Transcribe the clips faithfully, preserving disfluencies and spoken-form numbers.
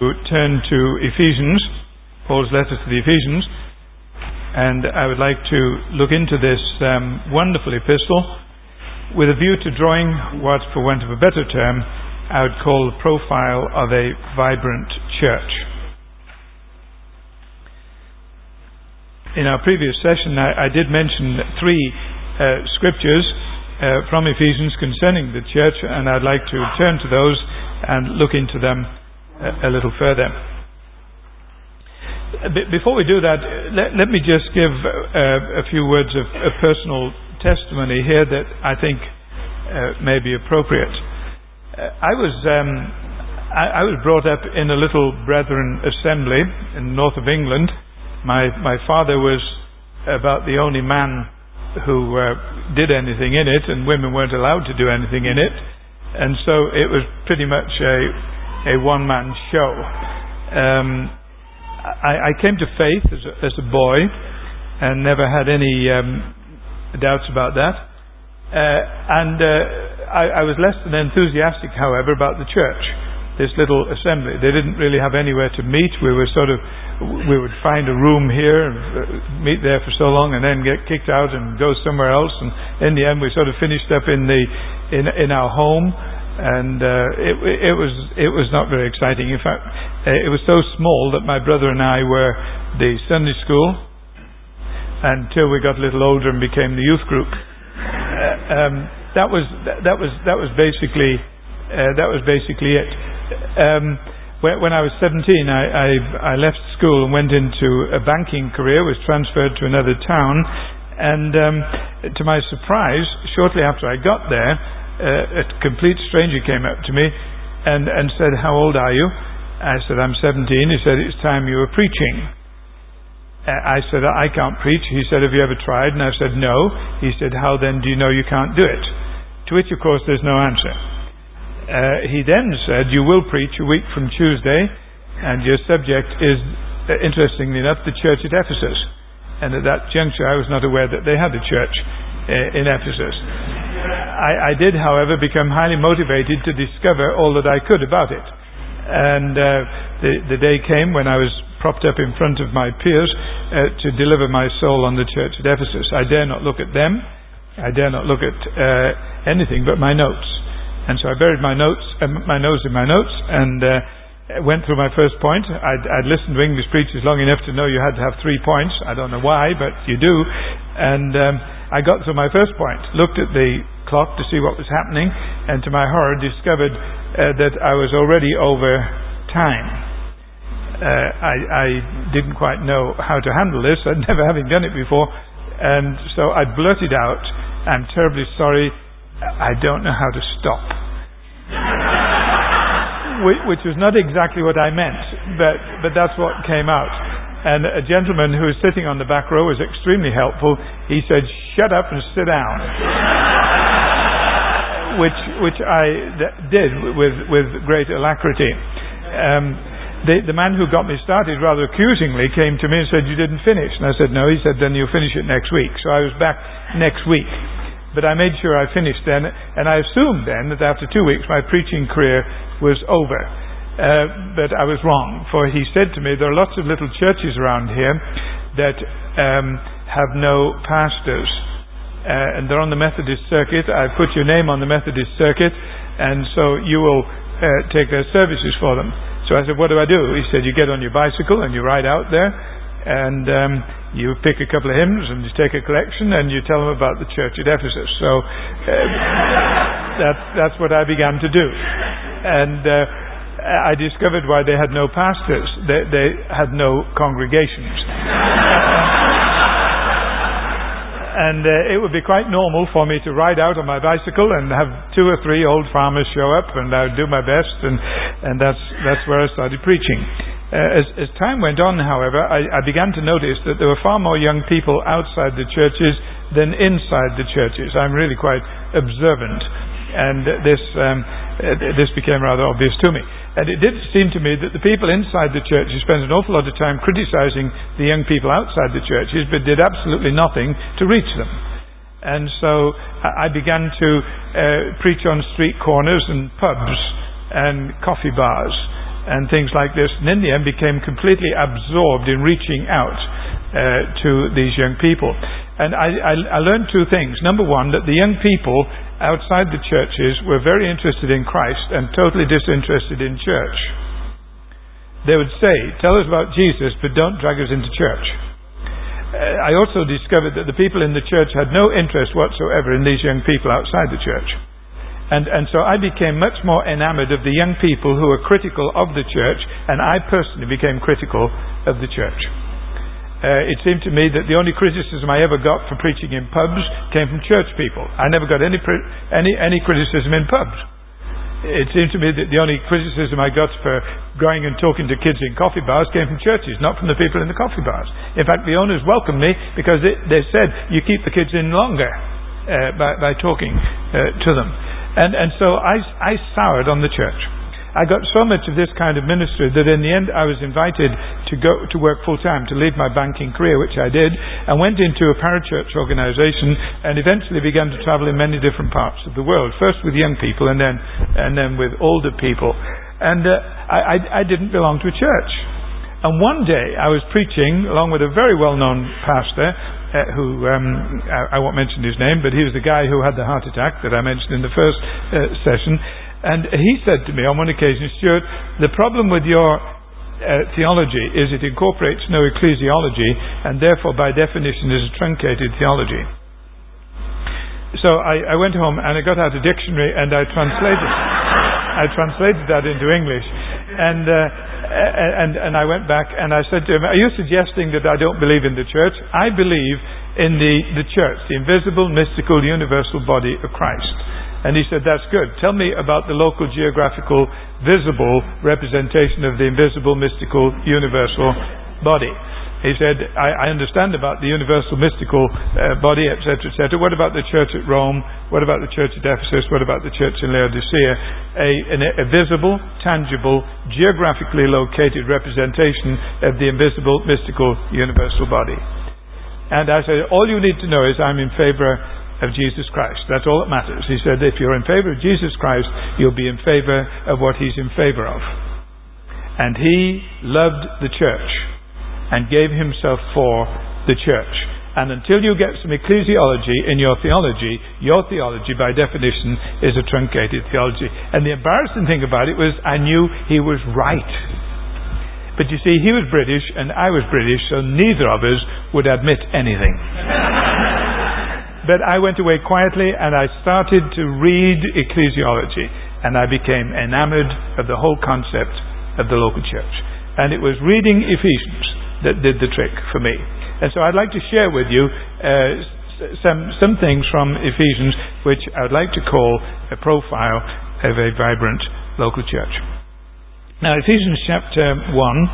turn to Ephesians, Paul's letter to the Ephesians, and I would like to look into this um, wonderful epistle with a view to drawing what, for want of a better term, I would call the profile of a vibrant church. In our previous session, I, I did mention three uh, scriptures uh, from Ephesians concerning the church, and I'd like to turn to those and look into them a, a little further. B- before we do that, let, let me just give uh, a few words of, of personal testimony here that I think uh, may be appropriate. Uh, I was um, I, I was brought up in a little Brethren assembly in the north of England. My my father was about the only man who uh, did anything in it, and women weren't allowed to do anything in it, and so it was pretty much a a one-man show. Um, I, I came to faith as a, as a boy, and never had any um, doubts about that. Uh, and uh, I, I was less than enthusiastic, however, about the church, this little assembly. They didn't really have anywhere to meet. We were sort of, we would find a room here, and meet there for so long, and then get kicked out and go somewhere else. And in the end, we sort of finished up in the in in our home. And uh, it, it was it was not very exciting. In fact, it was so small that my brother and I were the Sunday school until we got a little older and became the youth group. Uh, um, that was that was that was basically uh, that was basically it. Um, when, when I was seventeen, I, I I left school and went into a banking career. Was transferred to another town, and um, to my surprise, shortly after I got there, Uh, a complete stranger came up to me and, and said, "How old are you?" I said, "I'm seventeen. He said, "It's time you were preaching." Uh, I said, "I can't preach." He said, "Have you ever tried?" And I said, "No." He said, "How then do you know you can't do it?" To which, of course, there's no answer. Uh, he then said, "You will preach a week from Tuesday, and your subject is, uh, interestingly enough, the church at Ephesus." And at that juncture, I was not aware that they had a church uh, in Ephesus. I, I did, however, become highly motivated to discover all that I could about it. And uh, the, the day came when I was propped up in front of my peers uh, to deliver my soul on the church at Ephesus. I dare not look at them. I dare not look at uh, anything but my notes. And so I buried my notes, uh, my nose in my notes, and uh, went through my first point. I'd, I'd listened to English preachers long enough to know you had to have three points. I don't know why, but you do. And um, I got through my first point, looked at the clock to see what was happening, and to my horror discovered uh, that I was already over time. Uh, I, I didn't quite know how to handle this, I'd never having done it before, and so I blurted out, "I'm terribly sorry, I don't know how to stop." Which was not exactly what I meant, but, but that's what came out. And a gentleman who was sitting on the back row was extremely helpful. He said, "Shut up and sit down." which which I d- did with, with great alacrity. Um, the, the man who got me started rather accusingly came to me and said, "You didn't finish." And I said, "No." He said, "Then you'll finish it next week." So I was back next week. But I made sure I finished then, and I assumed then that after two weeks my preaching career was over. Uh, but I was wrong, for he said to me, "There are lots of little churches around here that um, have no pastors. Uh, and they're on the Methodist circuit. I put your name on the Methodist circuit, and so you will uh, take their services for them." So I said, "What do I do?" He said, "You get on your bicycle and you ride out there, and um, you pick a couple of hymns and you take a collection and you tell them about the church at Ephesus." So uh, that's, that's what I began to do. And uh, I discovered why they had no pastors. They, they had no congregations. And uh, it would be quite normal for me to ride out on my bicycle and have two or three old farmers show up, and I would do my best, and, and that's, that's where I started preaching. Uh, as, as time went on, however, I, I began to notice that there were far more young people outside the churches than inside the churches. I'm really quite observant, and this um, this became rather obvious to me. And it did seem to me that the people inside the churches spent an awful lot of time criticizing the young people outside the churches, but did absolutely nothing to reach them. And so I began to uh, preach on street corners and pubs and coffee bars and things like this, and in the end became completely absorbed in reaching out uh, to these young people. And I, I, I learned two things. Number one, that the young people outside the churches were very interested in Christ and totally disinterested in church. They would say, tell us about Jesus, but don't drag us into church. Uh, I also discovered that the people in the church had no interest whatsoever in these young people outside the church. And, and so I became much more enamored of the young people who were critical of the church, and I personally became critical of the church. Uh, it seemed to me that the only criticism I ever got for preaching in pubs came from church people. I never got any any any criticism in pubs. It seemed to me that the only criticism I got for going and talking to kids in coffee bars came from churches, not from the people in the coffee bars. In fact, the owners welcomed me because they, they said, you keep the kids in longer uh, by, by talking uh, to them. And, and so I, I soured on the church. I got so much of this kind of ministry that in the end I was invited to go to work full time, to leave my banking career, which I did, and went into a parachurch organization and eventually began to travel in many different parts of the world, first with young people and then and then with older people. And uh, I, I, I didn't belong to a church. And one day I was preaching along with a very well-known pastor uh, who, um, I, I won't mention his name, but he was the guy who had the heart attack that I mentioned in the first uh, session. And he said to me on one occasion, Stuart, the problem with your uh, theology is it incorporates no ecclesiology and therefore by definition is a truncated theology. So I, I went home and I got out a dictionary and I translated I translated that into English. And, uh, and, and I went back and I said to him, are you suggesting that I don't believe in the church? I believe in the, the church, the invisible, mystical, universal body of Christ. And he said, that's good. Tell me about the local, geographical, visible representation of the invisible, mystical, universal body. He said, I, I understand about the universal, mystical uh, body, et cetera, et cetera. What about the church at Rome? What about the church at Ephesus? What about the church in Laodicea? A, an, a visible, tangible, geographically located representation of the invisible, mystical, universal body. And I said, all you need to know is I'm in favor of Jesus Christ. That's all that matters. He said, if you're in favor of Jesus Christ, you'll be in favor of what he's in favor of. And he loved the church and gave himself for the church. And until you get some ecclesiology in your theology, your theology by definition is a truncated theology. And the embarrassing thing about it was I knew he was right. But you see, he was British and I was British, so neither of us would admit anything. But I went away quietly and I started to read ecclesiology and I became enamored of the whole concept of the local church. And it was reading Ephesians that did the trick for me. And so I'd like to share with you uh, some, some things from Ephesians which I would like to call a profile of a vibrant local church. Now, Ephesians chapter one,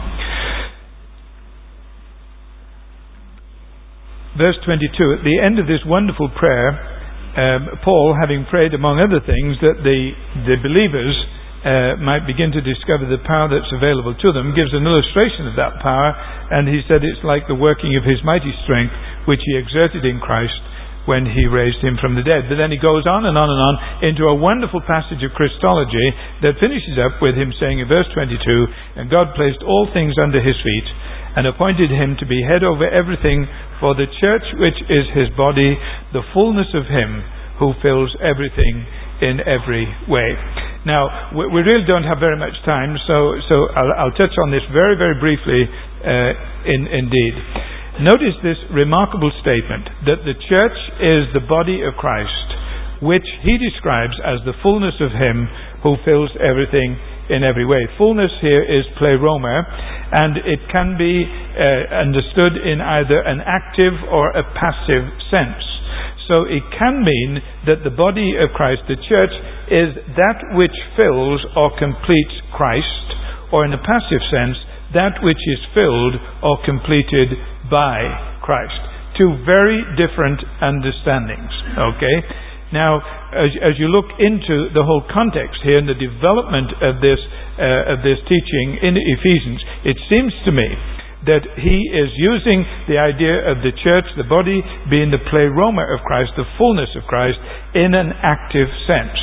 verse twenty-two, at the end of this wonderful prayer, um, Paul, having prayed among other things that the, the believers uh, might begin to discover the power that's available to them, gives an illustration of that power, and he said it's like the working of his mighty strength which he exerted in Christ when he raised him from the dead. But then he goes on and on and on into a wonderful passage of Christology that finishes up with him saying in verse twenty-two, and God placed all things under his feet and appointed him to be head over everything for the church, which is his body, the fullness of him who fills everything in every way. Now, we really don't have very much time, so so I'll, I'll touch on this very, very briefly uh, in, indeed. Notice this remarkable statement that the church is the body of Christ, which he describes as the fullness of him who fills everything in every way. Fullness here is pleroma, and it can be uh, understood in either an active or a passive sense. So it can mean that the body of Christ, the church, is that which fills or completes Christ, or in a passive sense, that which is filled or completed by Christ. Two very different understandings. Okay? Now, as, as you look into the whole context here and the development of this uh, of this teaching in Ephesians, it seems to me that he is using the idea of the church, the body, being the pleroma of Christ, the fullness of Christ, in an active sense.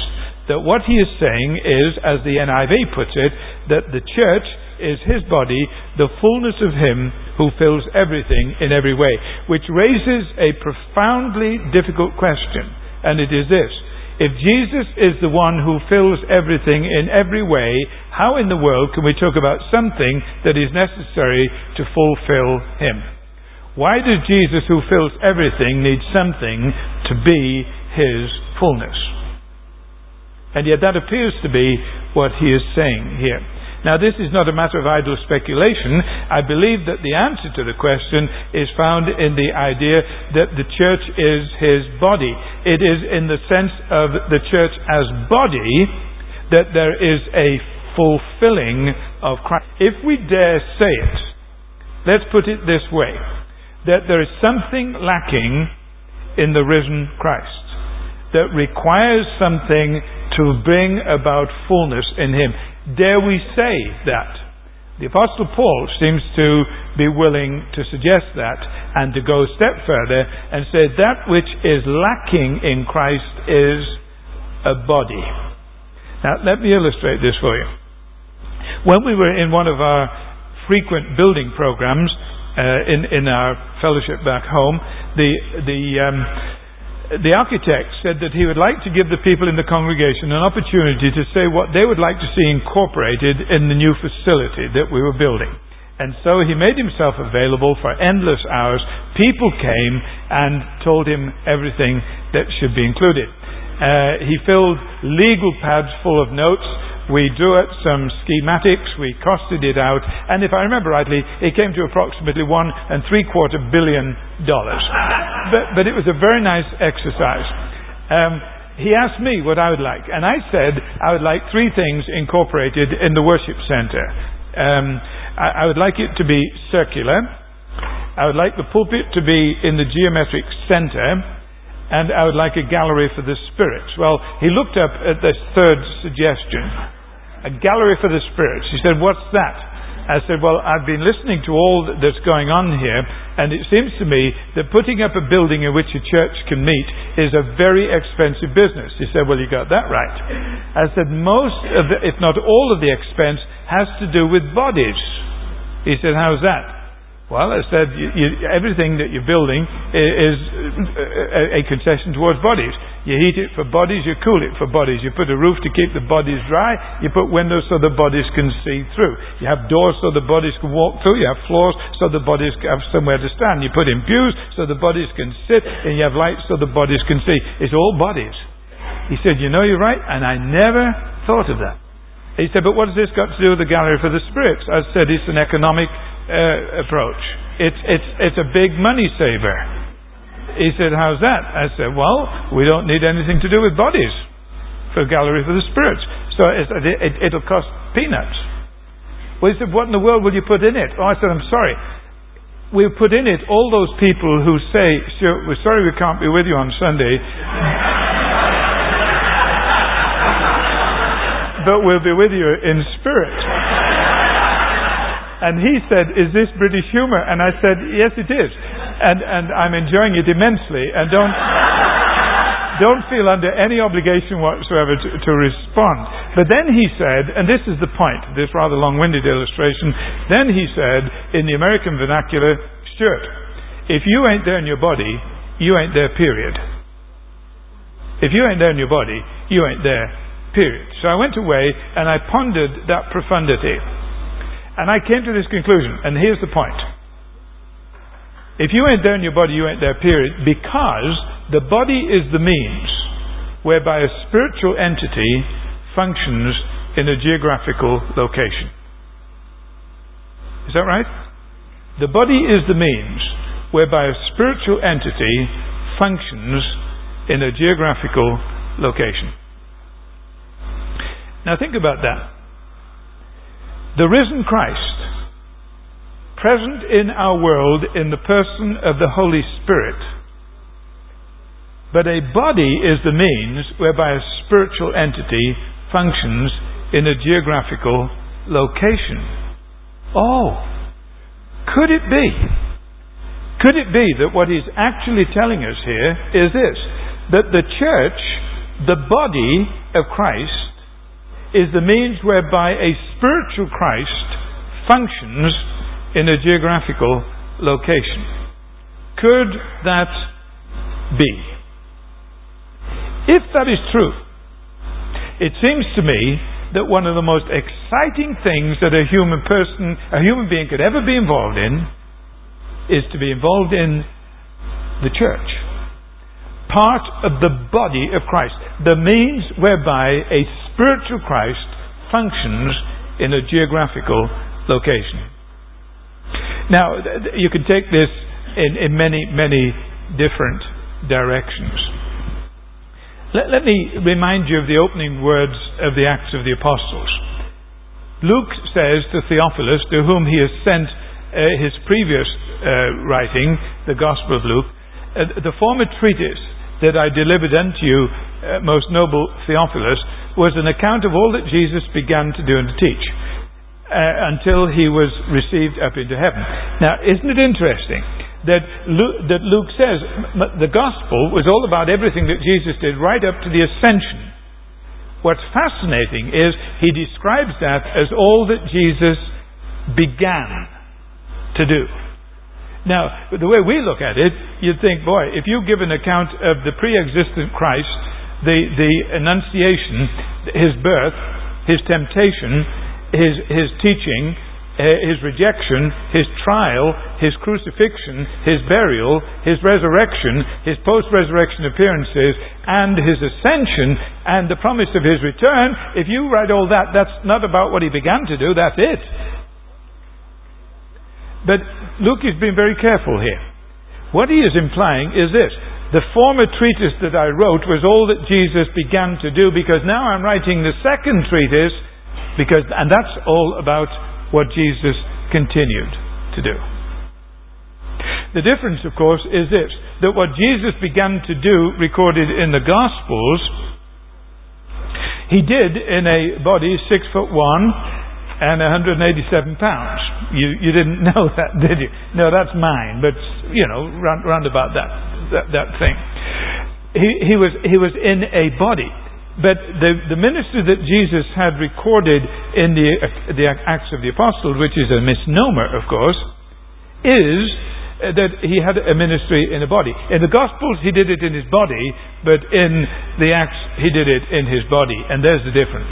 that what he is saying is, as the N I V puts it, that the church is his body, the fullness of him who fills everything in every way. Which raises a profoundly difficult question, and it is this. If Jesus is the one who fills everything in every way, how in the world can we talk about something that is necessary to fulfill him? Why does Jesus, who fills everything, need something to be his fullness? And yet that appears to be what he is saying here. Now, this is not a matter of idle speculation. I believe that the answer to the question is found in the idea that the church is his body. It is in the sense of the church as body that there is a fulfilling of Christ. If we dare say it, let's put it this way, that there is something lacking in the risen Christ that requires something to bring about fullness in him. Dare we say that? The Apostle Paul seems to be willing to suggest that and to go a step further and say that which is lacking in Christ is a body. Now, let me illustrate this for you. When we were in one of our frequent building programs uh, in, in our fellowship back home, the, the, um, the architect said that he would like to give the people in the congregation an opportunity to say what they would like to see incorporated in the new facility that we were building. And so he made himself available for endless hours. People came and told him everything that should be included. Uh, he filled legal pads full of notes. We drew up some schematics, we costed it out, and if I remember rightly, it came to approximately one and three quarter billion dollars. But, but it was a very nice exercise. Um, he asked me what I would like, and I said I would like three things incorporated in the worship center. Um, I, I would like it to be circular. I would like the pulpit to be in the geometric center. And I would like a gallery for the spirits. Well, he looked up at this third suggestion. A gallery for the spirits. He said, what's that? I said, well, I've been listening to all that's going on here, and it seems to me that putting up a building in which a church can meet is a very expensive business. He said, well, you got that right. I said, most of the, if not all of the expense has to do with bodies. He said, how's that? Well, I said, you, you, everything that you're building is a, a concession towards bodies. You heat it for bodies, you cool it for bodies. You put a roof to keep the bodies dry. You put windows so the bodies can see through. You have doors so the bodies can walk through. You have floors so the bodies have somewhere to stand. You put in pews so the bodies can sit. And you have lights so the bodies can see. It's all bodies. He said, you know, you're right. And I never thought of that. He said, but what has this got to do with the gallery for the spirits? I said, it's an economic Uh, approach. It's it's it's a big money saver. He said, how's that? I said, well, we don't need anything to do with bodies for a gallery for the spirits. So it's, it, it'll cost peanuts. Well, he said, what in the world will you put in it? Oh, I said, I'm sorry. We'll put in it all those people who say, sure, we're sorry we can't be with you on Sunday, but we'll be with you in spirit. And he said, is this British humour? And I said, yes, it is. And and I'm enjoying it immensely. And don't don't feel under any obligation whatsoever to, to respond. But then he said, and this is the point, this rather long-winded illustration, then he said, in the American vernacular, Stuart, if you ain't there in your body, you ain't there, period. If you ain't there in your body, you ain't there, period. So I went away and I pondered that profundity. And I came to this conclusion, and here's the point. If you ain't there in your body, you ain't there, period, because the body is the means whereby a spiritual entity functions in a geographical location. Is that right? The body is the means whereby a spiritual entity functions in a geographical location. Now think about that. The risen Christ, present in our world in the person of the Holy Spirit, but a body is the means whereby a spiritual entity functions in a geographical location. Oh, could it be? Could it be that what he's actually telling us here is this, that the church the body of Christ is the means whereby a spiritual Christ functions in a geographical location. Could that be? If that is true, it seems to me that one of the most exciting things that a human person, a human being could ever be involved in is to be involved in the church. Part of the body of Christ. The means whereby a spiritual Christ functions in a geographical location. Now, you can take this in, in many, many different directions. Let, let me remind you of the opening words of the Acts of the Apostles. Luke says to Theophilus, to whom he has sent uh, his previous uh, writing, the Gospel of Luke, uh, the former treatise that I delivered unto you, uh, most noble Theophilus, was an account of all that Jesus began to do and to teach uh, until he was received up into heaven. Now, isn't it interesting that Luke, that Luke says the Gospel was all about everything that Jesus did right up to the ascension? What's fascinating is he describes that as all that Jesus began to do. Now, the way we look at it, you'd think, boy, if you give an account of the pre-existent Christ, the, the Annunciation, his birth, his temptation, his, his teaching, his rejection, his trial, his crucifixion, his burial, his resurrection, his post-resurrection appearances, and his ascension, and the promise of his return, if you write all that, that's not about what he began to do, that's it. But Luke is being very careful here. What he is implying is this: the former treatise that I wrote was all that Jesus began to do, because now I'm writing the second treatise, because, and that's all about what Jesus continued to do. The difference, of course, is this: that what Jesus began to do, recorded in the Gospels, he did in a body six foot one and one hundred eighty-seven pounds. You you didn't know that, did you? No, that's mine, but you know, round, round about that, that that thing. He he was he was in a body. But the, the ministry that Jesus had recorded in the, the Acts of the Apostles, which is a misnomer, of course, is that he had a ministry in a body. In the Gospels, he did it in his body, but in the Acts, he did it in his body. And there's the difference.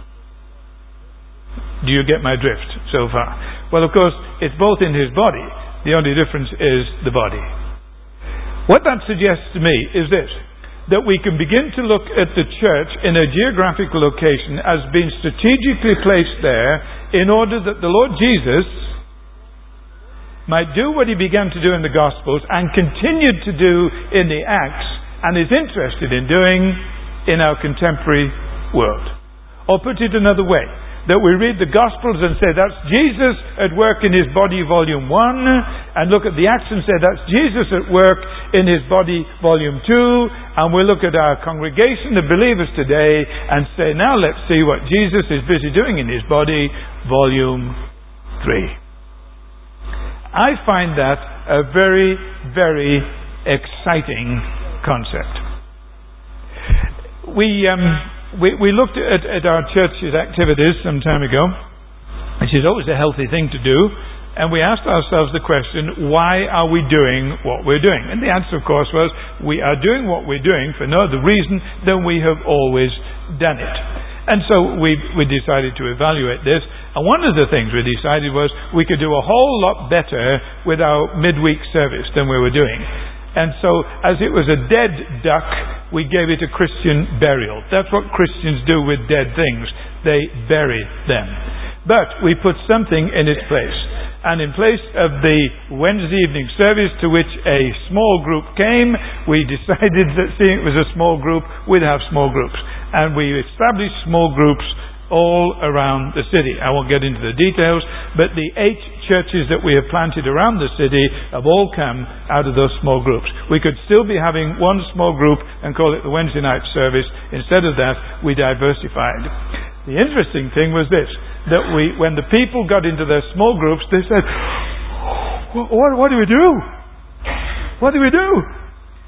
Do you get my drift so far? Well, of course, it's both in his body. The only difference is the body. What that suggests to me is this: that we can begin to look at the church in a geographical location as being strategically placed there in order that the Lord Jesus might do what he began to do in the Gospels and continued to do in the Acts, and is interested in doing in our contemporary world. Or put it another way, that we read the Gospels and say that's Jesus at work in his body, volume one, and look at the Acts and say that's Jesus at work in his body, volume two, and we look at our congregation of believers today and say, now let's see what Jesus is busy doing in his body, volume three. I find that a very, very exciting concept. We... um We, we looked at, at our church's activities some time ago, which is always a healthy thing to do, and we asked ourselves the question, why are we doing what we're doing? And the answer, of course, was we are doing what we're doing for no other reason than we have always done it. And so we, we decided to evaluate this, and one of the things we decided was we could do a whole lot better with our midweek service than we were doing. And so, as it was a dead duck, we gave it a Christian burial. That's what Christians do with dead things. They bury them. But we put something in its place. And in place of the Wednesday evening service to which a small group came, we decided that seeing it was a small group, we'd have small groups. And we established small groups all around the city. I won't get into the details, but the eight churches that we have planted around the city have all come out of those small groups. We could still be having one small group and call it the Wednesday night service. Instead of that, we diversified. The interesting thing was this, that we, when the people got into their small groups, they said, what, what do we do? What do we do?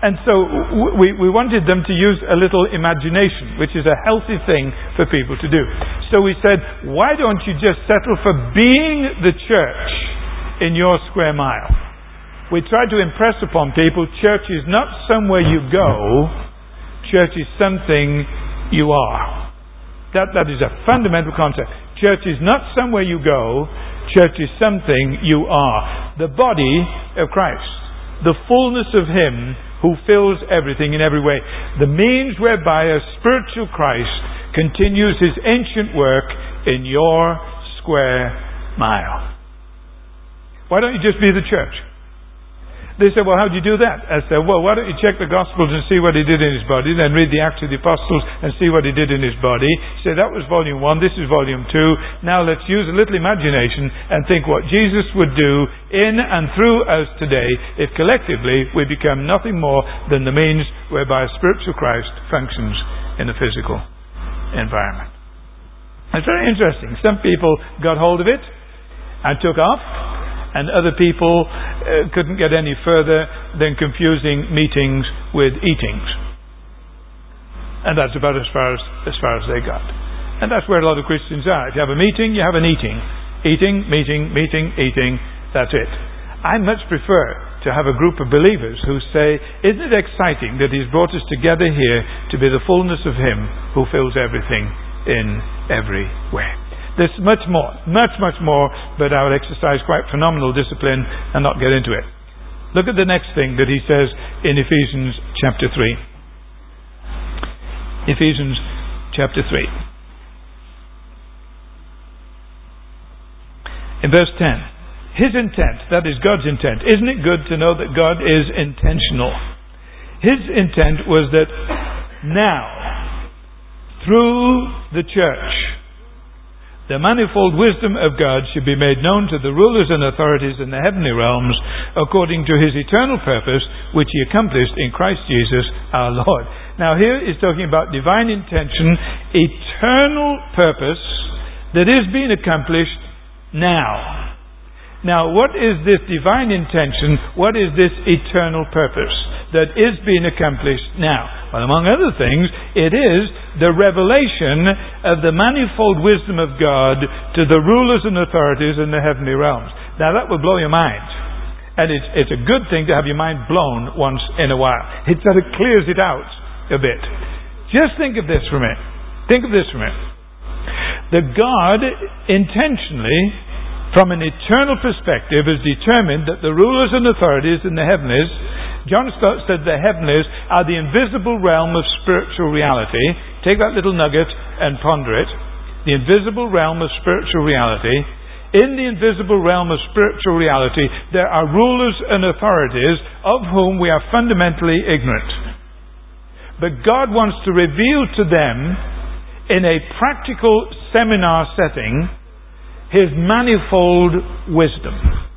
And so we, we wanted them to use a little imagination, which is a healthy thing for people to do. So we said, why don't you just settle for being the church in your square mile? We tried to impress upon people, church is not somewhere you go, church is something you are. That, that is a fundamental concept. Church is not somewhere you go, church is something you are. The body of Christ. The fullness of Him who fills everything in every way. The means whereby a spiritual Christ continues His ancient work in your square mile. Why don't you just be the church? They said, well, how do you do that? I said, well, why don't you check the Gospels and see what He did in His body, then read the Acts of the Apostles and see what He did in His body. Say, that was volume one, this is volume two. Now let's use a little imagination and think what Jesus would do in and through us today if collectively we become nothing more than the means whereby a spiritual Christ functions in a physical environment. It's very interesting. Some people got hold of it and took off, and other people uh, couldn't get any further than confusing meetings with eatings. And that's about as far as, as far as they got. And that's where a lot of Christians are. If you have a meeting, you have an eating. Eating, meeting, meeting, eating. That's it. I much prefer to have a group of believers who say, isn't it exciting that He's brought us together here to be the fullness of Him who fills everything in every way. There's much more, much, much more, but I would exercise quite phenomenal discipline and not get into it. Look at the next thing that he says in Ephesians chapter three. Ephesians chapter three. In verse ten. His intent, that is God's intent. Isn't it good to know that God is intentional? His intent was that now, through the church, the manifold wisdom of God should be made known to the rulers and authorities in the heavenly realms according to His eternal purpose which He accomplished in Christ Jesus our Lord. Now here is talking about divine intention, eternal purpose that is being accomplished now. Now what is this divine intention? What is this eternal purpose that is being accomplished now? Well, among other things, it is the revelation of the manifold wisdom of God to the rulers and authorities in the heavenly realms. Now that will blow your mind. And it's, it's a good thing to have your mind blown once in a while. It sort of clears it out a bit. Just think of this for a minute. Think of this for a minute. That God intentionally, from an eternal perspective, has determined that the rulers and authorities in the heavenlies, John Stott said the heavenlies are the invisible realm of spiritual reality. Take that little nugget and ponder it. The invisible realm of spiritual reality. In the invisible realm of spiritual reality, there are rulers and authorities of whom we are fundamentally ignorant. But God wants to reveal to them, in a practical seminar setting, His manifold wisdom.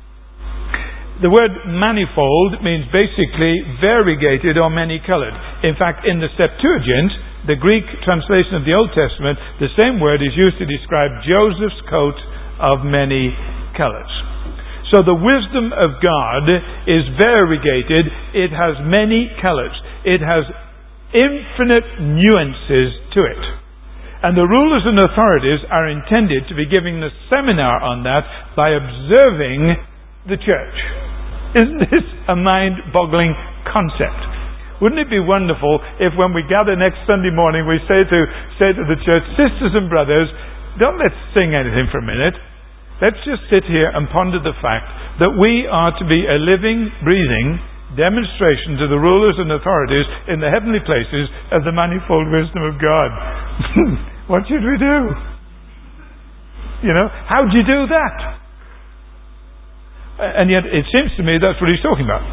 The word manifold means basically variegated or many-colored. In fact, in the Septuagint, the Greek translation of the Old Testament, the same word is used to describe Joseph's coat of many colors. So the wisdom of God is variegated. It has many colors. It has infinite nuances to it. And the rulers and authorities are intended to be giving the seminar on that by observing the church. Isn't this a mind-boggling concept? Wouldn't it be wonderful if when we gather next Sunday morning we say to, say to the church, sisters and brothers, don't let's sing anything for a minute. Let's just sit here and ponder the fact that we are to be a living, breathing demonstration to the rulers and authorities in the heavenly places of the manifold wisdom of God. What should we do? You know, how do you do that? And yet it seems to me that's what he's talking about.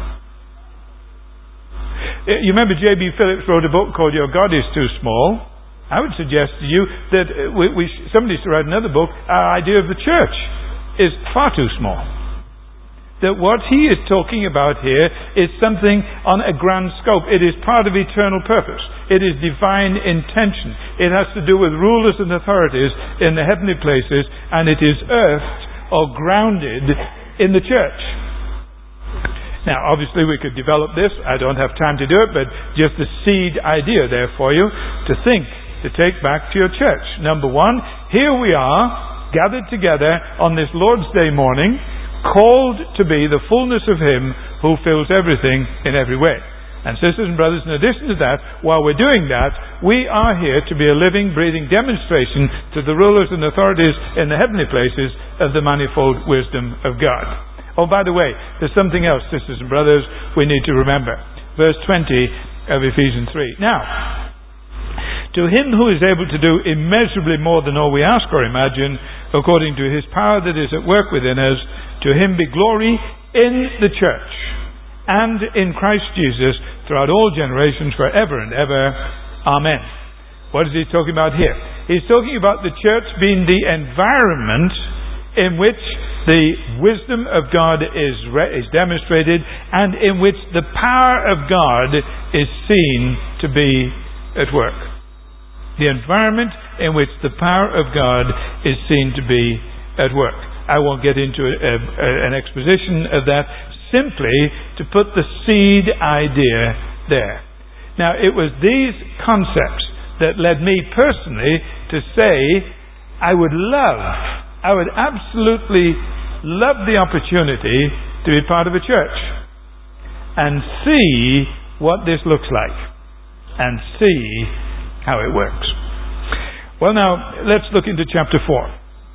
You remember J B Phillips wrote a book called Your God is Too Small. I would suggest to you that we, we, somebody should write another book, Our Idea of the Church is far too small. That what he is talking about here is something on a grand scope. It is part of eternal purpose. It is divine intention. It has to do with rulers and authorities in the heavenly places, and it is earthed or grounded in the church. Now, obviously we could develop this. I don't have time to do it, but just the seed idea there for you to think, to take back to your church. Number one, here we are, gathered together on this Lord's Day morning, called to be the fullness of Him who fills everything in every way. And sisters and brothers, in addition to that, while we're doing that, we are here to be a living, breathing demonstration to the rulers and authorities in the heavenly places of the manifold wisdom of God. Oh, by the way, there's something else, sisters and brothers, we need to remember. Verse twenty of Ephesians three. Now, to Him who is able to do immeasurably more than all we ask or imagine, according to His power that is at work within us, to Him be glory in the church and in Christ Jesus throughout all generations, forever and ever. Amen. What is He talking about here? He's talking about the church being the environment in which the wisdom of God is re- is demonstrated, and in which the power of God is seen to be at work. The environment in which the power of God is seen to be at work. I won't get into a, a, a, an exposition of that, simply to put the seed idea there. Now, it was these concepts that led me personally to say I would love, I would absolutely love the opportunity to be part of a church and see what this looks like and see how it works. Well, now, let's look into chapter four.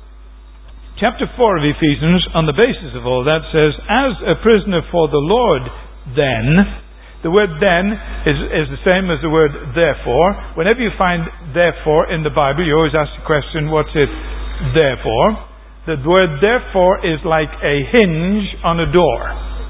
Chapter four of Ephesians, on the basis of all that, says, as a prisoner for the Lord, then. The word then is, is the same as the word therefore. Whenever you find therefore in the Bible, you always ask the question, what's it there for? The word therefore is like a hinge on a door.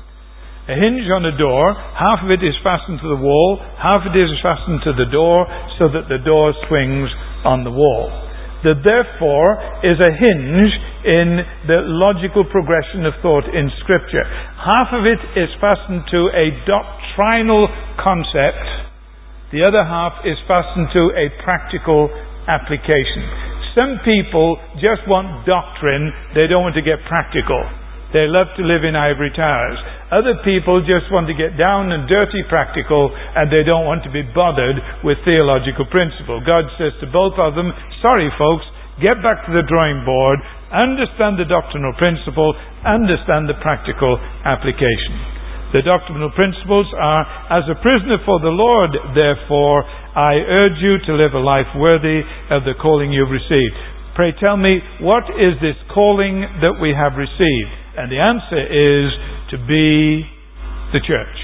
A hinge on a door, half of it is fastened to the wall, half of it is fastened to the door, so that the door swings on the wall. The therefore is a hinge in the logical progression of thought in Scripture. Half of it is fastened to a doctrinal concept. The other half is fastened to a practical application. Some people just want doctrine, they don't want to get practical. They love to live in ivory towers. Other people just want to get down and dirty practical, and they don't want to be bothered with theological principle. God says to both of them, sorry folks, get back to the drawing board, understand the doctrinal principle, understand the practical application. The doctrinal principles are, as a prisoner for the Lord, therefore, I urge you to live a life worthy of the calling you've received. Pray tell me, what is this calling that we have received? And the answer is to be the church.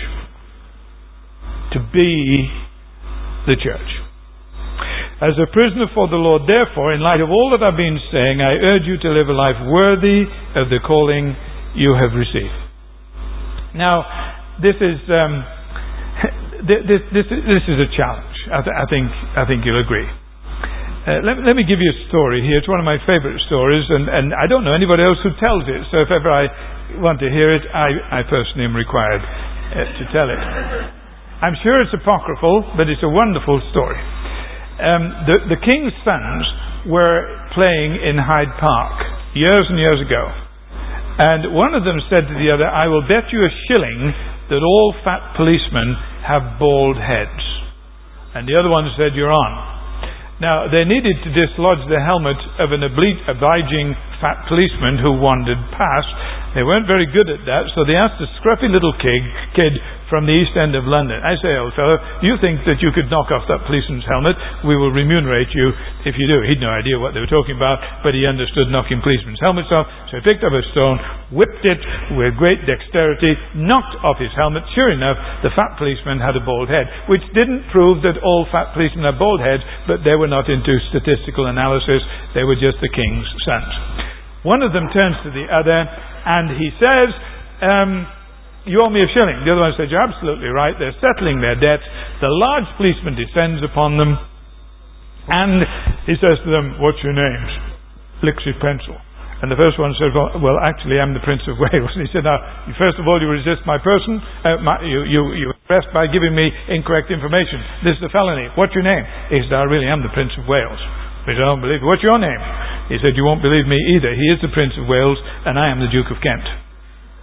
To be the church. As a prisoner for the Lord, therefore, in light of all that I've been saying, I urge you to live a life worthy of the calling you have received. Now, this is um, this, this, this is a challenge. I, th- I think I think you'll agree. Uh, let, let me give you a story here. It's one of my favorite stories, and, and I don't know anybody else who tells it, so if ever I want to hear it, I, I personally am required uh, to tell it. I'm sure it's apocryphal, but it's a wonderful story. Um, the, the king's sons were playing in Hyde Park years and years ago, and one of them said to the other, I will bet you a shilling that all fat policemen have bald heads. And the other one said, you're on. Now, they needed to dislodge the helmet of an oblique, obliging fat policeman who wandered past. They weren't very good at that, so they asked a scruffy little kid, kid from the East End of London. I say, old fellow, you think that you could knock off that policeman's helmet? We will remunerate you if you do. He'd no idea what they were talking about, but he understood knocking policemen's helmets off, so he picked up a stone, whipped it with great dexterity, knocked off his helmet. Sure enough, the fat policeman had a bald head, which didn't prove that all fat policemen had bald heads, but they were not into statistical analysis. They were just the king's sons. One of them turns to the other and he says, um, you owe me a shilling. The other one says, you're absolutely right. They're settling their debts. The large policeman descends upon them and he says to them, what's your names? Licks his pencil. And the first one said, well, well, actually, I'm the Prince of Wales. And he said, now, first of all, you resist my person. Uh, my, you, you, you arrest by giving me incorrect information. This is a felony. What's your name? He said, I really am the Prince of Wales. He said, I don't believe it. What's your name? He said, you won't believe me either. He is the Prince of Wales, and I am the Duke of Kent.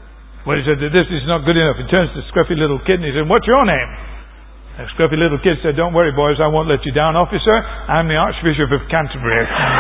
When he said that this is not good enough, he turns to the scruffy little kid and he said, "What's your name?" The scruffy little kid said, "Don't worry, boys, I won't let you down, officer. I'm the Archbishop of Canterbury."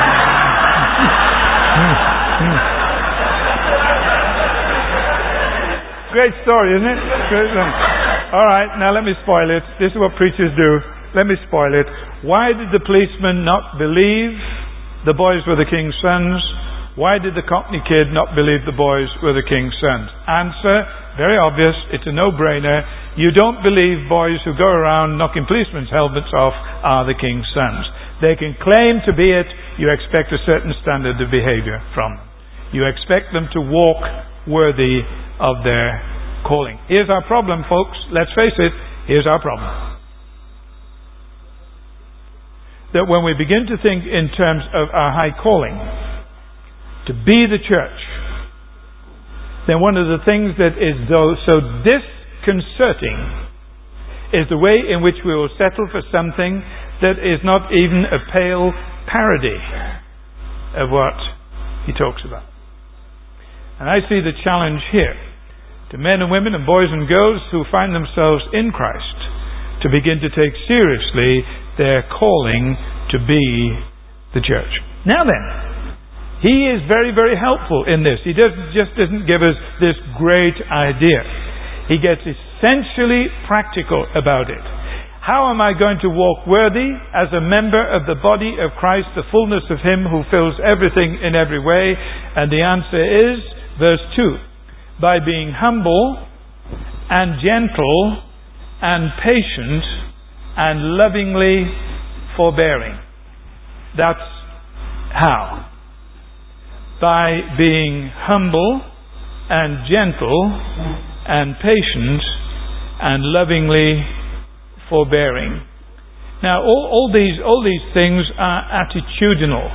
Great story, isn't it? Great story. All right, now let me spoil it. This is what preachers do. Let me spoil it. Why did the policeman not believe the boys were the king's sons? Why did the Cockney kid not believe the boys were the king's sons? Answer, very obvious. It's a no-brainer. You don't believe boys who go around knocking policemen's helmets off are the king's sons. They can claim to be it. You expect a certain standard of behavior from them. You expect them to walk worthy of their calling. Here's our problem, folks. Let's face it. Here's our problem. That when we begin to think in terms of our high calling, to be the church, then one of the things that is so disconcerting is the way in which we will settle for something that is not even a pale parody of what he talks about. And I see the challenge here to men and women and boys and girls who find themselves in Christ to begin to take seriously their calling to be the church. Now then, he is very, very helpful in this. He doesn't, just doesn't give us this great idea. He gets essentially practical about it. How am I going to walk worthy as a member of the body of Christ, the fullness of Him who fills everything in every way? And the answer is, verse two, by being humble and gentle and patient and lovingly forbearing. That's how. By being humble and gentle and patient and lovingly forbearing. Now, all, all these all these things are attitudinal.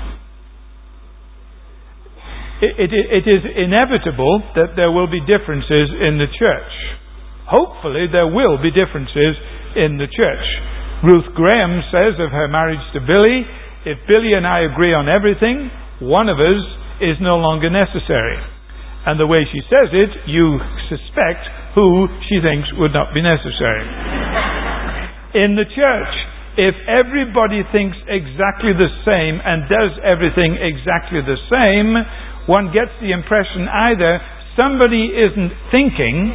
It, it, it is inevitable that there will be differences in the church. Hopefully, there will be differences in the church. Ruth Graham says of her marriage to Billy, "If Billy and I agree on everything, one of us is no longer necessary." And the way she says it, you suspect who she thinks would not be necessary. In the church, if everybody thinks exactly the same and does everything exactly the same, one gets the impression either somebody isn't thinking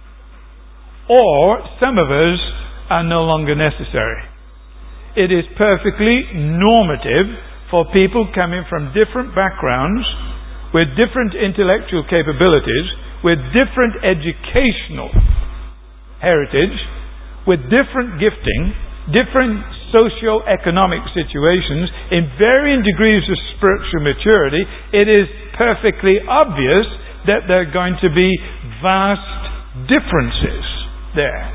or some of us are no longer necessary. It is perfectly normative for people coming from different backgrounds, with different intellectual capabilities, with different educational heritage, with different gifting, different socio-economic situations, in varying degrees of spiritual maturity, it is perfectly obvious that there are going to be vast differences there.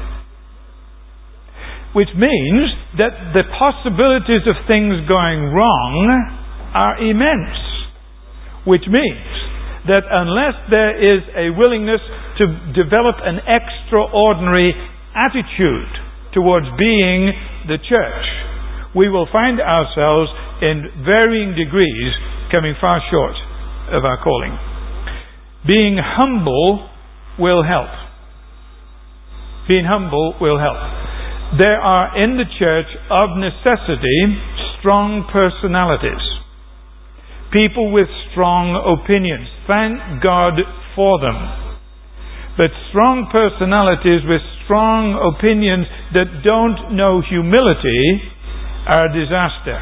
Which means that the possibilities of things going wrong are immense. Which means that unless there is a willingness to develop an extraordinary attitude towards being the church, we will find ourselves in varying degrees coming far short of our calling. Being humble will help. Being humble will help. There are in the church of necessity strong personalities. People with strong opinions. Thank God for them. But strong personalities with strong opinions that don't know humility are a disaster.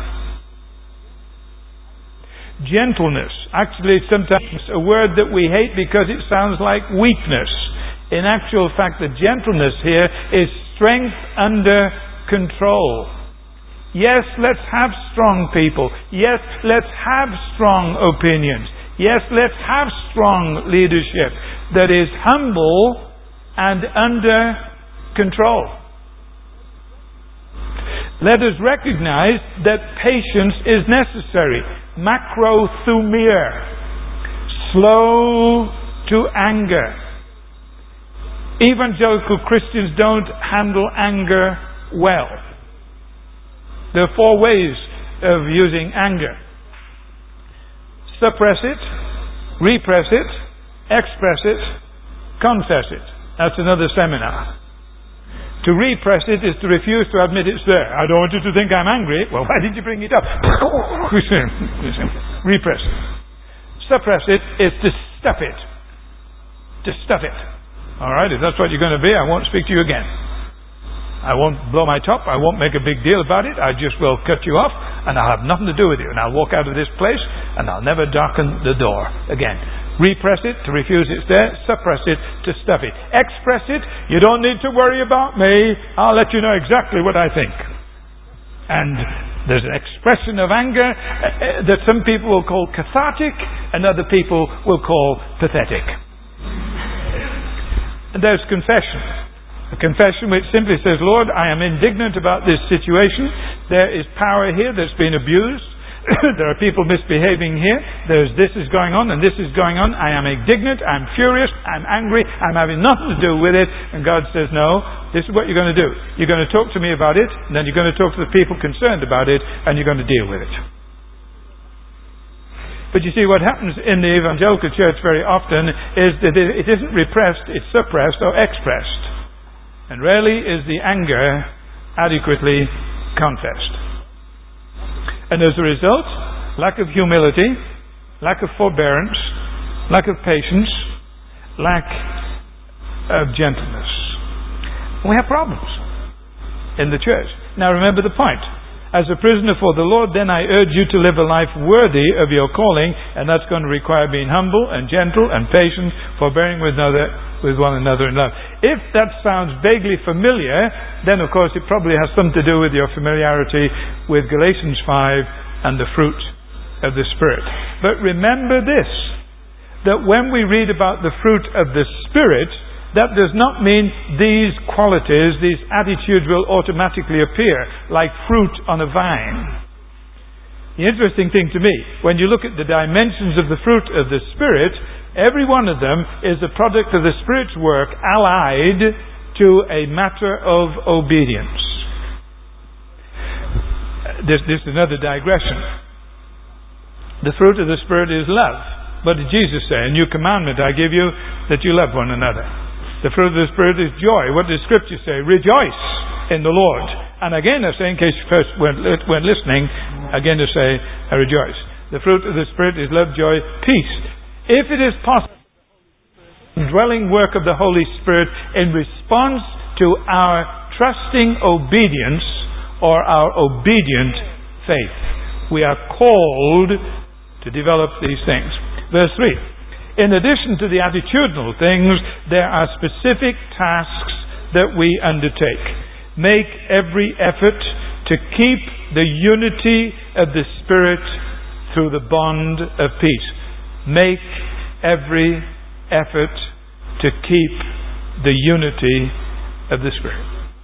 Gentleness. Actually, sometimes a word that we hate because it sounds like weakness. In actual fact, the gentleness here is strength under control. Yes, let's have strong people. Yes, let's have strong opinions. Yes, let's have strong leadership that is humble and under control. Let us recognize that patience is necessary. Macrothumia. Slow to anger. Evangelical Christians don't handle anger well. There are four ways of using anger. Suppress it, repress it, express it, confess it. That's another seminar. To repress it is to refuse to admit it's there. I don't want you to think I'm angry. Well, why did you bring it up? Repress it. Suppress it is to stuff it. To stuff it. Alright, if that's what you're going to be, I won't speak to you again. I won't blow my top. I won't make a big deal about it. I just will cut you off, and I'll have nothing to do with you. And I'll walk out of this place, and I'll never darken the door again. Repress it, to refuse it's there. Suppress it, to stuff it. Express it, you don't need to worry about me. I'll let you know exactly what I think. And there's an expression of anger uh, that some people will call cathartic, and other people will call pathetic. And there's confession. A confession which simply says, Lord, I am indignant about this situation. There is power here that's been abused. There are people misbehaving here. There's this is going on and this is going on. I am indignant. I'm furious. I'm angry. I'm having nothing to do with it. And God says, no, this is what you're going to do. You're going to talk to me about it, and then you're going to talk to the people concerned about it, and you're going to deal with it. But you see, what happens in the evangelical church very often is that it isn't repressed, it's suppressed or expressed. And rarely is the anger adequately confessed. And as a result, lack of humility, lack of forbearance, lack of patience, lack of gentleness. We have problems in the church. Now remember the point. As a prisoner for the Lord, then I urge you to live a life worthy of your calling, and that's going to require being humble and gentle and patient, forbearing with another, with one another in love. If that sounds vaguely familiar, then of course it probably has something to do with your familiarity with Galatians five and the fruit of the Spirit. But remember this, that when we read about the fruit of the Spirit, that does not mean these qualities, these attitudes will automatically appear like fruit on a vine. The interesting thing to me, when you look at the dimensions of the fruit of the Spirit, every one of them is a product of the Spirit's work allied to a matter of obedience. This, this is another digression. The fruit of the Spirit is love. What did Jesus say? A new commandment I give you, that you love one another. The fruit of the Spirit is joy. What does Scripture say? Rejoice in the Lord. And again I say, in case you first weren't, weren't listening, again to say, I rejoice. The fruit of the Spirit is love, joy, peace. If it is possible, the dwelling work of the Holy Spirit in response to our trusting obedience or our obedient faith. We are called to develop these things. Verse three. In addition to the attitudinal things, there are specific tasks that we undertake. Make every effort to keep the unity of the Spirit through the bond of peace. Make every effort to keep the unity of the Spirit.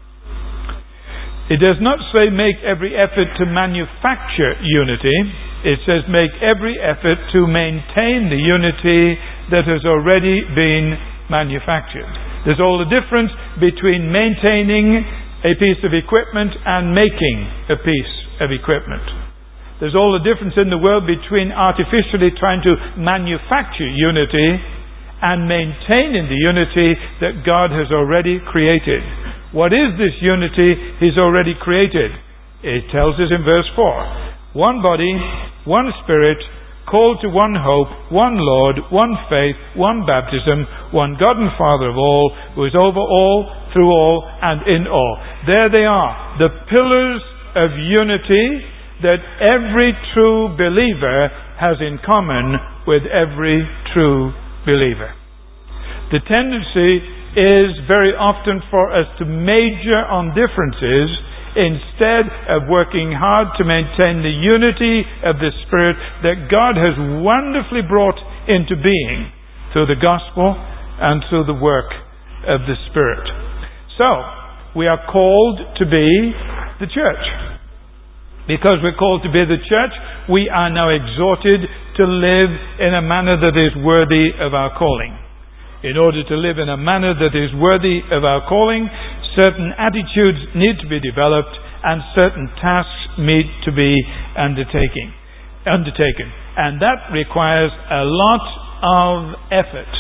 It does not say make every effort to manufacture unity. It says make every effort to maintain the unity that has already been manufactured. There's all the difference between maintaining a piece of equipment and making a piece of equipment. There's all the difference in the world between artificially trying to manufacture unity and maintaining the unity that God has already created. What is this unity He's already created? It tells us in verse four. One body, one Spirit, called to one hope, one Lord, one faith, one baptism, one God and Father of all, who is over all, through all, and in all. There they are, the pillars of unity that every true believer has in common with every true believer. The tendency is very often for us to major on differences instead of working hard to maintain the unity of the Spirit that God has wonderfully brought into being through the gospel and through the work of the Spirit. So, we are called to be the church. Because we're called to be the church, we are now exhorted to live in a manner that is worthy of our calling. In order to live in a manner that is worthy of our calling, certain attitudes need to be developed and certain tasks need to be undertaking, undertaken. And that requires a lot of effort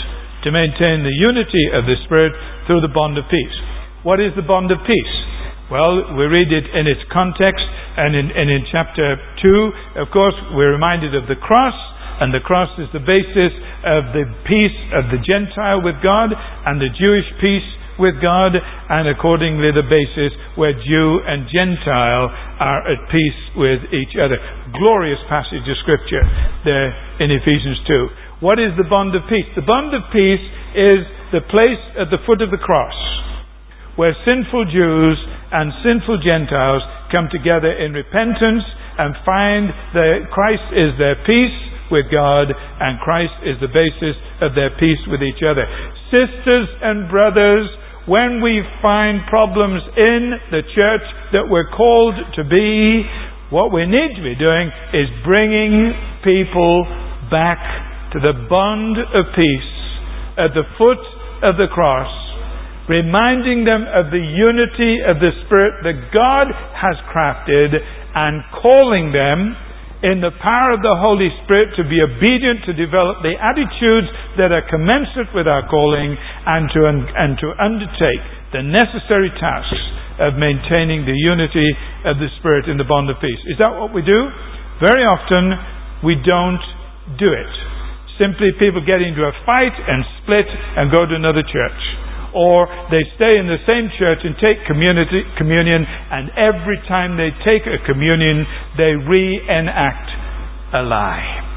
to maintain the unity of the Spirit through the bond of peace. What is the bond of peace? Well, we read it in its context, and in, and in chapter two, of course, we're reminded of the cross, and the cross is the basis of the peace of the Gentile with God, and the Jewish peace with God, and accordingly the basis where Jew and Gentile are at peace with each other. Glorious passage of Scripture there in Ephesians two. What is the bond of peace? The bond of peace is the place at the foot of the cross where sinful Jews and sinful Gentiles come together in repentance and find that Christ is their peace with God, and Christ is the basis of their peace with each other. Sisters and brothers, when we find problems in the church that we're called to be, what we need to be doing is bringing people back to the bond of peace at the foot of the cross, reminding them of the unity of the Spirit that God has crafted, and calling them in the power of the Holy Spirit to be obedient, to develop the attitudes that are commensurate with our calling, and to, and to undertake the necessary tasks of maintaining the unity of the Spirit in the bond of peace. Is that what we do? Very often we don't do it. Simply people get into a fight and split and go to another church. Or they stay in the same church and take community, communion, and every time they take a communion, they reenact a lie.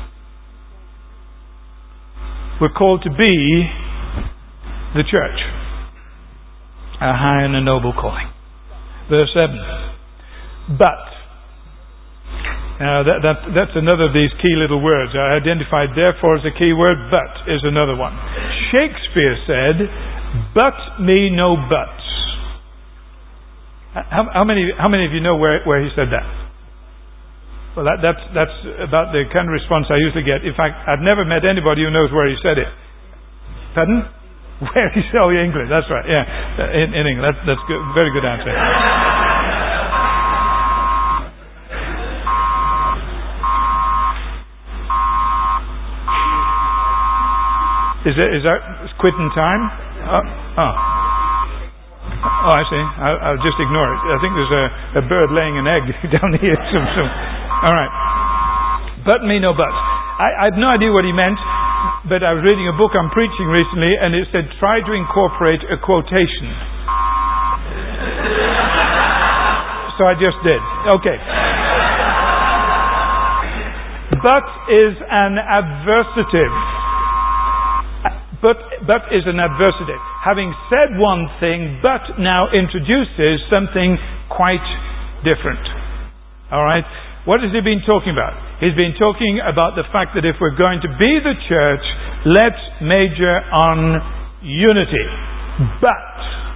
We're called to be the church. A high and a noble calling. Verse seven. But. Now that, that, that's another of these key little words. I identified therefore as a key word, but is another one. Shakespeare said, "But me no buts." How, how many? How many of you know where, where he said that? Well, that, that's that's about the kind of response I usually get. In fact, I've never met anybody who knows where he said it. Pardon? Where he said? Oh, yeah, England. That's right. Yeah, in, in England. That's that's good. Very good answer. Is it is that quitting time? Oh, oh. oh I see. I'll, I'll just ignore it. I think there's a, a bird laying an egg down here. So, so. All right. But me no buts. I, I have no idea what he meant, but I was reading a book on preaching recently, and it said, try to incorporate a quotation. So I just did. Okay. But is an adversative. But, but is an adversative. Having said one thing, but now introduces something quite different. Alright? What has he been talking about? He's been talking about the fact that if we're going to be the church, let's major on unity. But,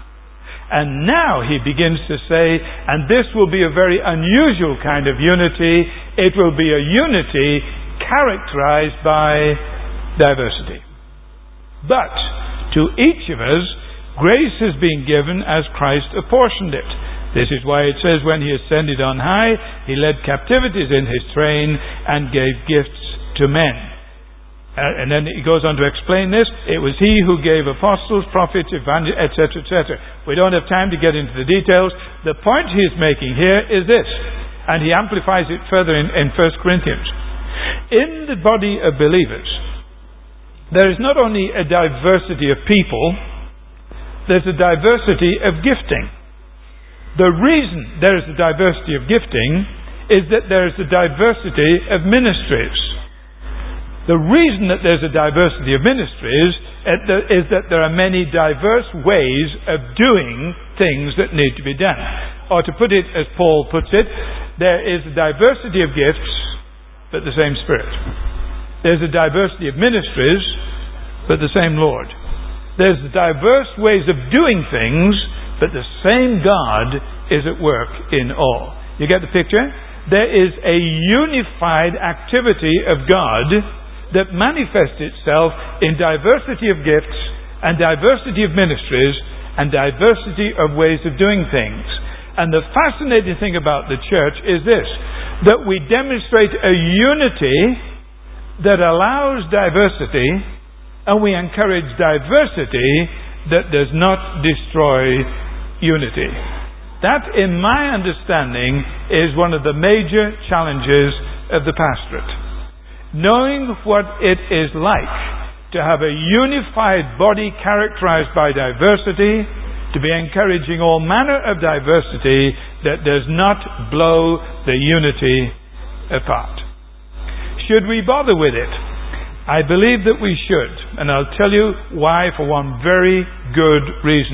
and now he begins to say, and this will be a very unusual kind of unity, it will be a unity characterized by diversity. But to each of us, grace has been given as Christ apportioned it. This is why it says, when he ascended on high, he led captivities in his train and gave gifts to men. Uh, and then he goes on to explain this. It was he who gave apostles, prophets, evangelists, et cetera, et cetera. We don't have time to get into the details. The point he is making here is this, and he amplifies it further in, in First Corinthians. In the body of believers, there is not only a diversity of people, there's a diversity of gifting. The reason there is a diversity of gifting is that there is a diversity of ministries. The reason that there's a diversity of ministries is that there are many diverse ways of doing things that need to be done. Or to put it as Paul puts it, there is a diversity of gifts, but the same Spirit. There's a diversity of ministries, but the same Lord. There's diverse ways of doing things, but the same God is at work in all. You get the picture? There is a unified activity of God that manifests itself in diversity of gifts and diversity of ministries and diversity of ways of doing things. And the fascinating thing about the church is this, that we demonstrate a unity that allows diversity and we encourage diversity that does not destroy unity. That, in my understanding, is one of the major challenges of the pastorate. Knowing what it is like to have a unified body characterized by diversity, to be encouraging all manner of diversity that does not blow the unity apart. Should we bother with it? I believe that we should, and I'll tell you why for one very good reason.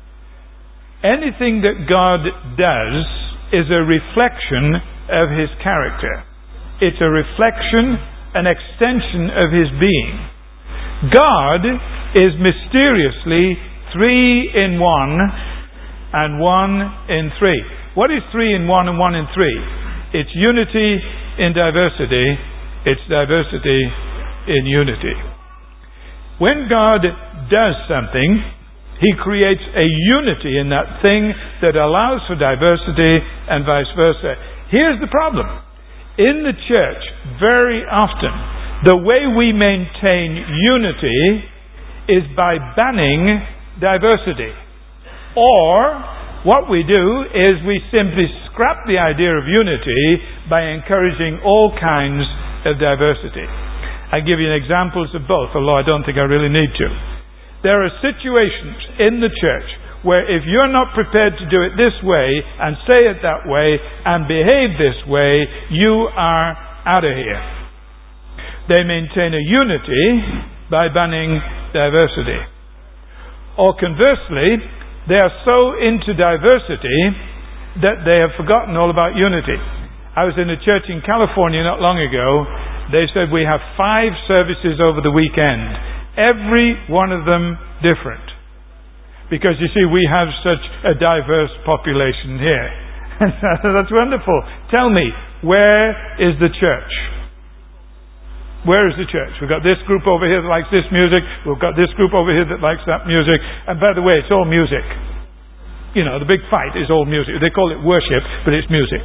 Anything that God does is a reflection of His character. It's a reflection, an extension of His being. God is mysteriously three in one and one in three. What is three in one and one in three? It's unity in diversity. It's diversity in unity. When God does something, He creates a unity in that thing that allows for diversity and vice versa. Here's the problem. In the church, very often, the way we maintain unity is by banning diversity. Or, what we do is we simply scrap the idea of unity by encouraging all kinds of diversity. I give you examples of both, although I don't think I really need to. There are situations in the church where if you're not prepared to do it this way and say it that way and behave this way, you are out of here. They maintain a unity by banning diversity. Or conversely, they are so into diversity that they have forgotten all about unity. I was in a church in California not long ago. They said we have five services over the weekend. Every one of them different. Because you see, we have such a diverse population here. That's wonderful. Tell me, where is the church? Where is the church? We've got this group over here that likes this music. We've got this group over here that likes that music. And by the way, it's all music. You know, the big fight is all music. They call it worship, but it's music.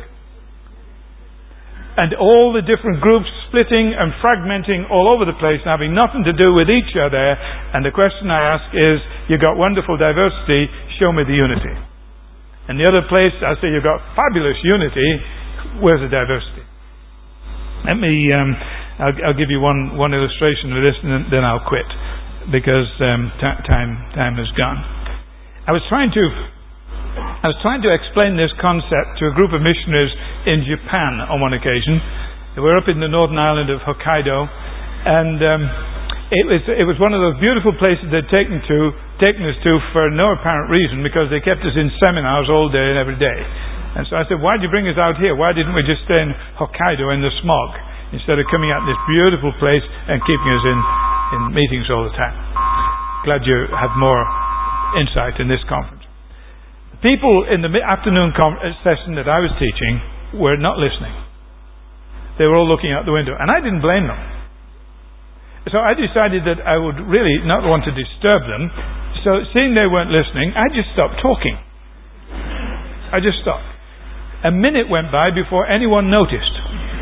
And all the different groups splitting and fragmenting all over the place and having nothing to do with each other. And the question I ask is, you've got wonderful diversity, show me the unity. And the other place, I say you've got fabulous unity, where's the diversity? Let me, um, I'll, I'll give you one, one illustration of this and then I'll quit. Because um, t- time, time has gone. I was trying to I was trying to explain this concept to a group of missionaries in Japan on one occasion. They were up in the northern island of Hokkaido, and um, it was it was one of those beautiful places they'd taken to taken us to for no apparent reason, because they kept us in seminars all day and every day. And so I said, why did you bring us out here? Why didn't we just stay in Hokkaido in the smog instead of coming out this beautiful place and keeping us in, in meetings all the time? Glad you have more insight in this conference. People in the afternoon session that I was teaching were not listening. They were all looking out the window, and I didn't blame them. So I decided that I would really not want to disturb them. So seeing they weren't listening, I just stopped talking. I just stopped. A minute went by before anyone noticed.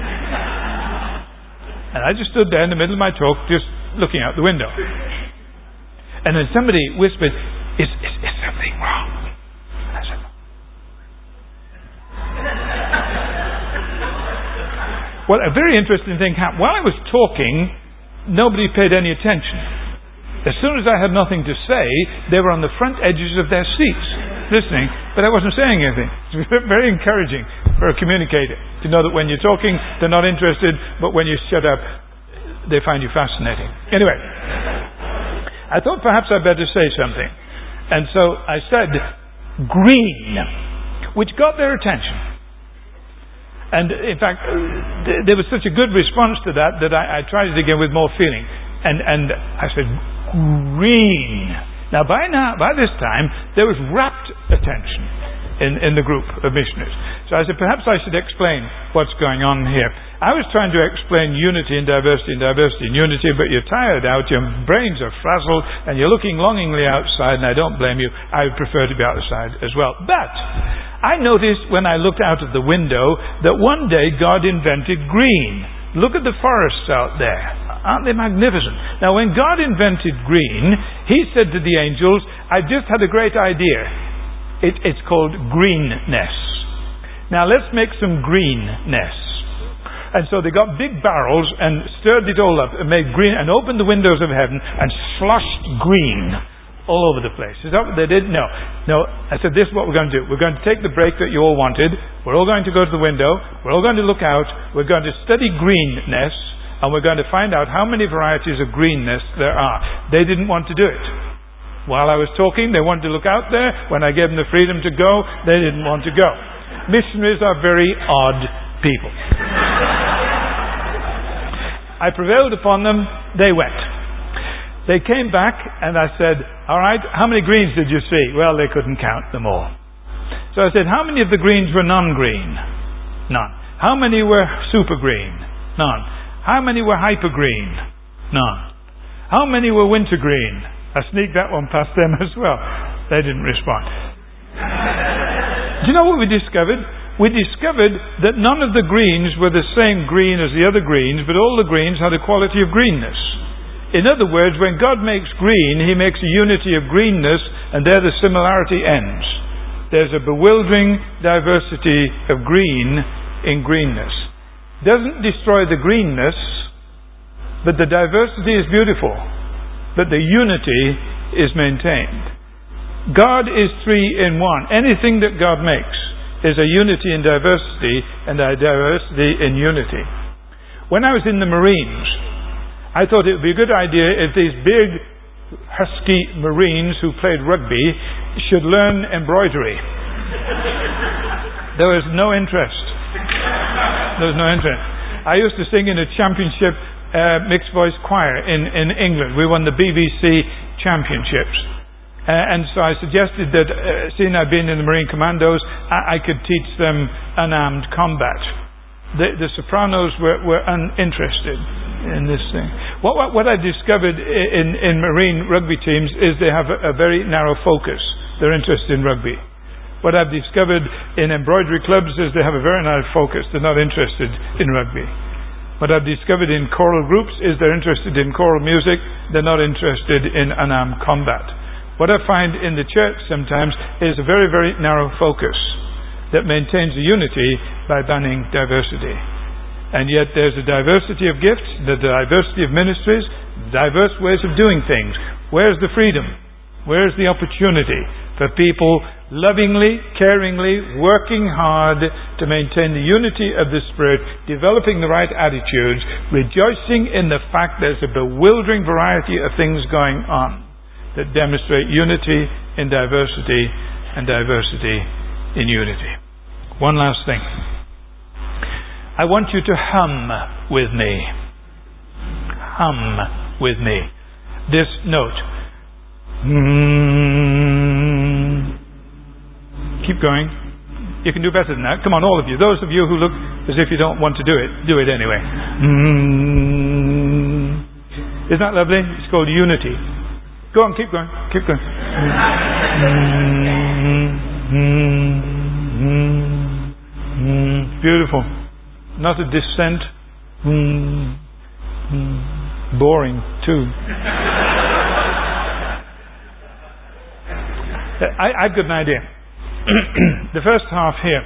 And I just stood there in the middle of my talk, just looking out the window. And then somebody whispered, is, is, is something wrong? Well, a very interesting thing happened. While I was talking, nobody paid any attention. As soon as I had nothing to say, they were on the front edges of their seats, listening, but I wasn't saying anything. It's very encouraging for a communicator to know that when you're talking, they're not interested, but when you shut up, they find you fascinating. Anyway, I thought perhaps I'd better say something. And so I said, green, which got their attention. And in fact, there was such a good response to that that I, I tried it again with more feeling. And, and I said, green. Now by now, by this time, there was rapt attention in, in the group of missionaries. So I said, perhaps I should explain what's going on here. I was trying to explain unity and diversity and diversity and unity, but you're tired out, your brains are frazzled, and you're looking longingly outside, and I don't blame you. I would prefer to be outside as well. But I noticed when I looked out of the window that one day God invented green. Look at the forests out there. Aren't they magnificent? Now, when God invented green, He said to the angels, I've just had a great idea. It, it's called greenness. Now, let's make some greenness. And so they got big barrels and stirred it all up and made green and opened the windows of heaven and sloshed green all over the place. Is that what they did? No. No. I said, this is what we're going to do. We're going to take the break that you all wanted. We're all going to go to the window. We're all going to look out. We're going to study greenness. And we're going to find out how many varieties of greenness there are. They didn't want to do it. While I was talking, they wanted to look out there. When I gave them the freedom to go, they didn't want to go. Missionaries are very odd people. I prevailed upon them. They went. They came back and I said, all right, how many greens did you see? Well, they couldn't count them all. So I said, how many of the greens were non-green? None. How many were super green? None. How many were hyper green? None. How many were winter green? I sneaked that one past them as well. They didn't respond. Do you know what we discovered? We discovered that none of the greens were the same green as the other greens, but all the greens had a quality of greenness. In other words, when God makes green, He makes a unity of greenness, and there the similarity ends. There's a bewildering diversity of green in greenness. Doesn't destroy the greenness, but the diversity is beautiful, but the unity is maintained. God is three in one. Anything that God makes is a unity in diversity and a diversity in unity. When I was in the Marines, I thought it would be a good idea if these big husky Marines who played rugby should learn embroidery. There was no interest. There was no interest. I used to sing in a championship uh, mixed voice choir in, in England. We won the B B C championships. Uh, and so I suggested that, uh, seeing I'd been in the Marine Commandos, I, I could teach them unarmed combat. The, the sopranos were, were uninterested in this thing. What, what, what I discovered in, in Marine rugby teams is they have a, a very narrow focus. They're interested in rugby. What I've discovered in embroidery clubs is they have a very narrow focus. They're not interested in rugby. What I've discovered in choral groups is they're interested in choral music. They're not interested in unarmed combat. What I find in the church sometimes is a very, very narrow focus that maintains the unity by banning diversity. And yet there's a diversity of gifts, the diversity of ministries, diverse ways of doing things. Where's the freedom? Where's the opportunity for people lovingly, caringly, working hard to maintain the unity of the Spirit, developing the right attitudes, rejoicing in the fact there's a bewildering variety of things going on that demonstrate unity in diversity and diversity in unity. One last thing. I want you to hum with me. Hum with me. This note. Mm. Keep going. You can do better than that. Come on, all of you. Those of you who look as if you don't want to do it, do it anyway. Mm. Isn't that lovely? It's called unity. Go on, keep going, keep going. Beautiful. Not a dissent. Boring, too. I, I've got an idea. The first half here,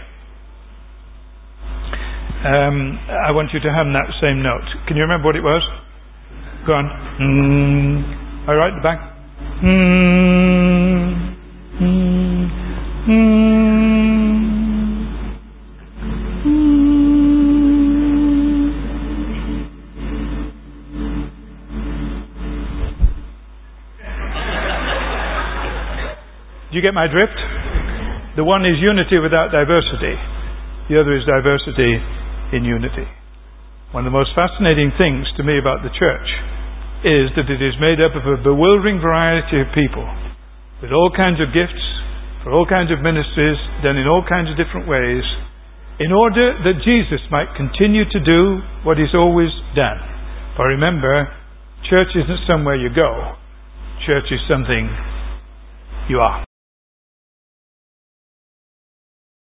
um, I want you to hum that same note. Can you remember what it was? Go on. Mm. All right, the back. Mm, mm, mm, Do you get my drift? The one is unity without diversity. The other is diversity in unity. One of the most fascinating things to me about the church is that it is made up of a bewildering variety of people with all kinds of gifts, for all kinds of ministries, done in all kinds of different ways, in order that Jesus might continue to do what He's always done. For remember, church isn't somewhere you go. Church is something you are.